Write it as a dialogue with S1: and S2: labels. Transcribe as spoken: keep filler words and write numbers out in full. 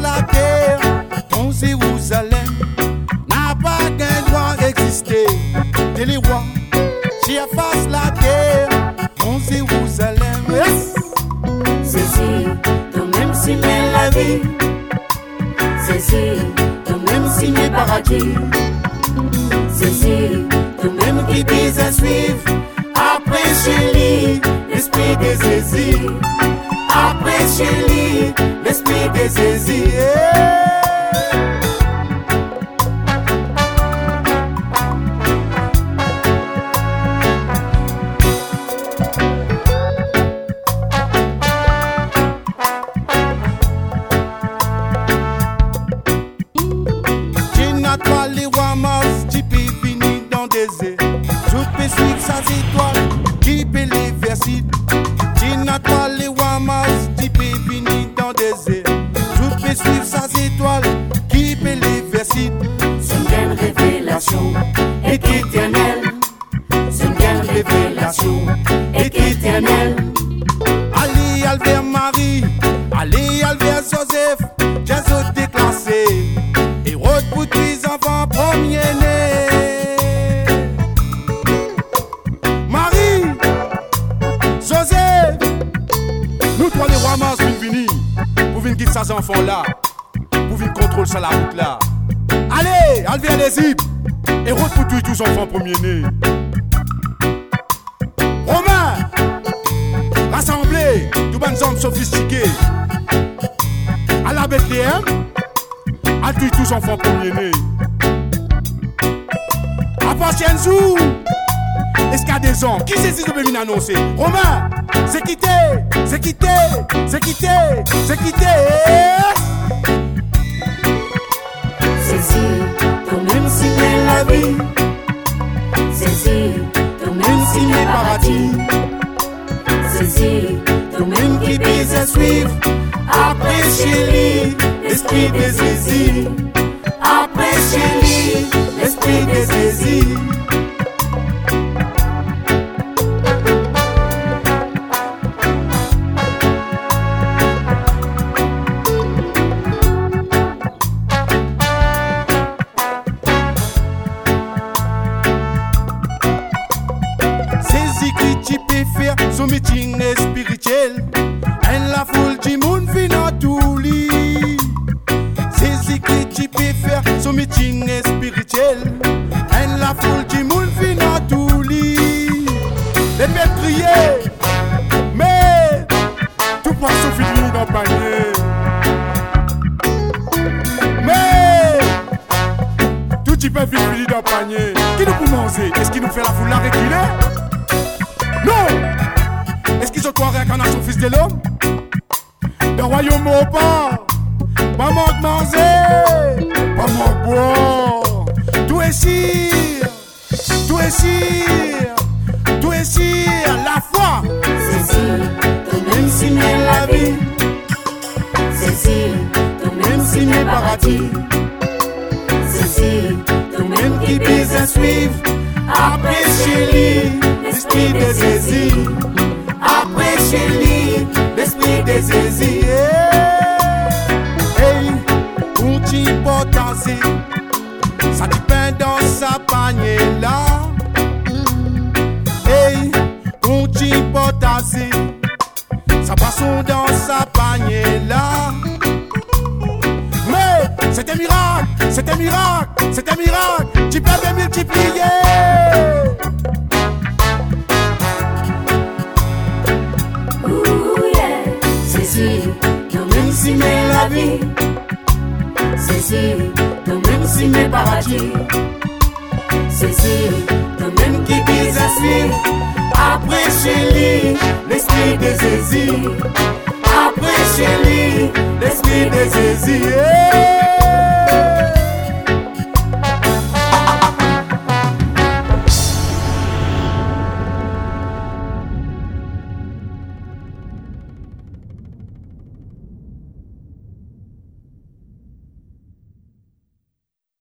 S1: la terre, ton Jérusalem n'a pas qu'un droit exister. T'es les rois, j'y efface la terre, ton Jérusalem. Yes.
S2: Ceci, toi-même si mais la vie. Ceci, toi-même si mais paradis. Ceci, toi-même qui vise à suivre. Après chez lui, l'esprit des Zézis. Après chez lui, l'esprit des Zézis.
S1: Yeah. Toi les rois mars, tu peux finir dans des airs. Je peux suivre sa étoile, qui peut les verser. Tina toi les rois mars, tu peux finir dans des airs. Je peux suivre sa étoile, qui peut les verser.
S2: C'est une grande révélation éternelle. C'est une grande révélation éternelle.
S1: Allez, Albert Marie, allez, Albert Joseph, Jésus déclassé. Hérode pour tes enfants premiers-nés. Marie, Joseph, nous trois les rois mars pour venir, pour venir quitter ces enfants-là, pour venir contrôler ça la route là. Allez, Albert l'Égypte, Hérode pour tuer tous les enfants premiers-nés. Romain, rassemblez tous les hommes sophistiqués. À la Bethléem, à tuer tous les enfants premiers-nés. À Patienzou, est-ce qu'il y a des hommes qui c'est si je peux venir annoncer? Romain, c'est quitté, c'est quitté, c'est quitté, c'est quitté.
S2: Ceci, toi-même si mais la vie. Ceci, toi-même si mais paradis. Ceci, toi-même qui vise à suivre. Après chez lui, l'esprit des Zézis. Après chez lui, l'esprit des Zézis.
S1: C'est qui tu peux faire son meeting spirituel. Elle la foule du monde vient tout lit. C'est qui tu peux faire son meeting spirituel. Elle la foule du monde vient tout lit. Les peuples crier, mais tout poisson finit dans le panier. Mais tout petit peu finit dans le panier. Qui nous peut manger? Est-ce qu'il nous fait la foule la reculer? Non! Est-ce qu'ils ont quoi réincarnation fils de l'homme? Dans le royaume au pas, pas manque manger, pas manque boire. Tout est sire, tout est sire, tout est sire, la foi.
S2: Ceci, toi-même si mais la vie. Ceci, toi-même si mais paradis. Ceci, toi-même qui vise à suivre. Après chez lui, l'esprit des Zézis. Après chez lui, l'esprit des Zézis.
S1: Hey, un petit potassé, ça dit pain dans sa panier là. Hey, un petit potassé, ça poisson dans sa panier là. Mais c'est un miracle, c'est un miracle, c'est un miracle. Tu peux bien multiplier.
S2: Ouh yeah. Ceci, toi-même si mais la vie. Ceci, toi-même si mais paradis. Ceci, toi-même qui vise à suivre. Après chez lui, l'esprit des Zézis. Après chez lui, l'esprit des Zézis.